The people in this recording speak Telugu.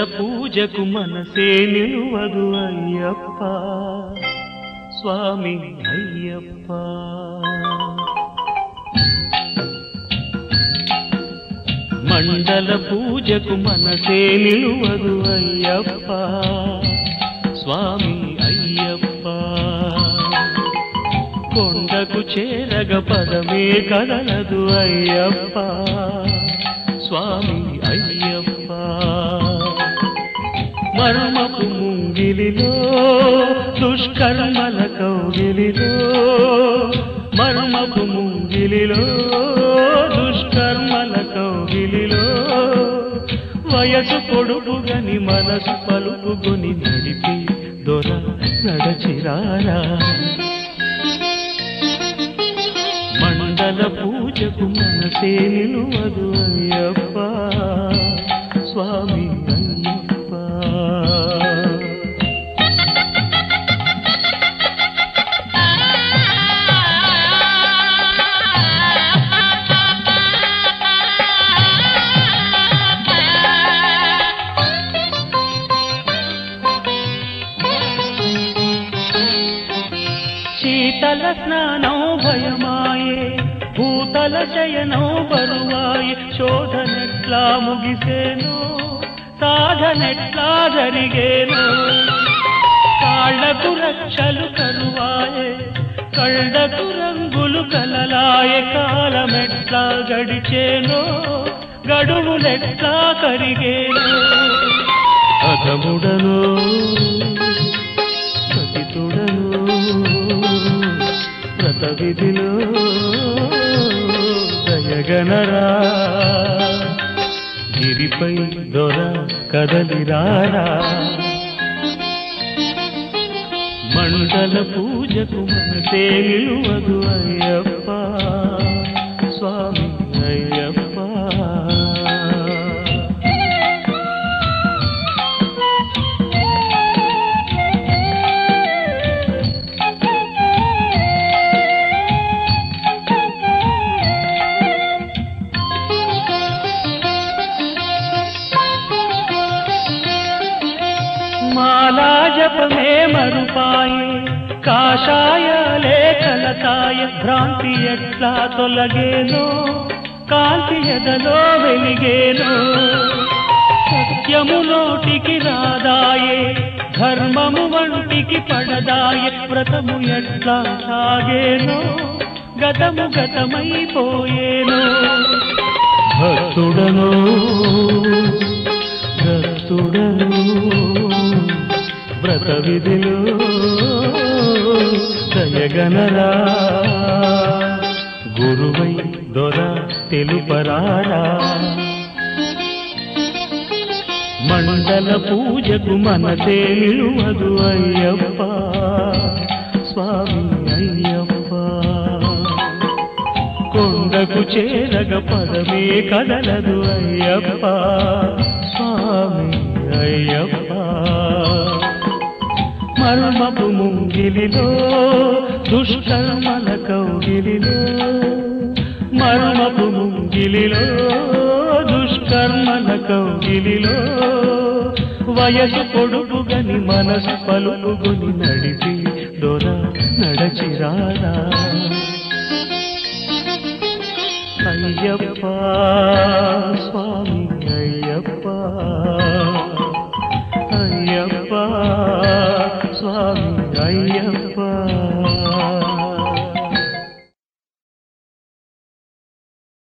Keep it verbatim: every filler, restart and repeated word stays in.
పూజకు మనసే నిలువదు అయ్యప్ప స్వామి అయ్యప్ప. మండల పూజకు మనసే నిలువదు అయ్యప్ప స్వామి అయ్యప్ప. కొండకు చేరగ పదమే కదలదు అయ్యప్ప స్వామి అయ్యప్ప. మర్మపు ముంగిలిలో దుష్కర్మల కౌగిలిలో, మర్మపు ముంగిలిలో దుష్కర్మల కౌగిలిలో, వయసు పొడుపుగని మనసు పలుపుగుని నడిపి దొర నడచిరారా. మండల పూజకు మనసే నిలువదు అయ్యప్ప స్వామి అయ్యప్ప. శీతల స్నానం భయమాయే, భూతల శయనం బరువాయే, శోధనెట్లా ముగిసేనో సాధనెట్లా జరిగేనో. కాళ్లకు రక్షలు కరువాయే, కళ్ళకు రంగులు కలలాయే, కాలమెట్లా గడిచేనో గడువులెట్లా కరిగేనో. అధముడను పతితుడను వ్రత విధిలో దయగనరా. గిరిపై దొర కదలిరారా. మండల పూజకు మనసే నిలువదు అయ్యప్ప స్వామి అయ్యప్ప. మాలా జపమే మరుపాయే, కాషాయాలే కలతాయ, భ్రాంతి ఎట్లా తొలగేనో కాంతి ఎదలో వెలిగేనో. సత్యము నోటికి రాదాయే, ధర్మము వంటికి పడదాయే, వ్రతము ఎట్లా సాగేనో గతము గతమైపోయేనో. భక్తుడను భక్తుడను వ్రత విధిలో దయగనరా. గురువై దొర తెలుపరారా. మండల పూజకు మనసే నిలువదు అయ్యప్ప స్వామి అయ్యప్ప. కొండకు చేరగ పదమే కదలదు అయ్యప్ప స్వామి అయ్యప్ప. మర్మపు ముంగిలిలో దుష్కర్మల కౌగిలిలో, మర్మపు ముంగిలిలో దుష్కర్మల కౌగిలిలో, వయసు పొడుపుగని మనసు పలుపుగుని నడిపి దొర నడచిరారా. అయ్యప్ప స్వామి అయ్యప్ప.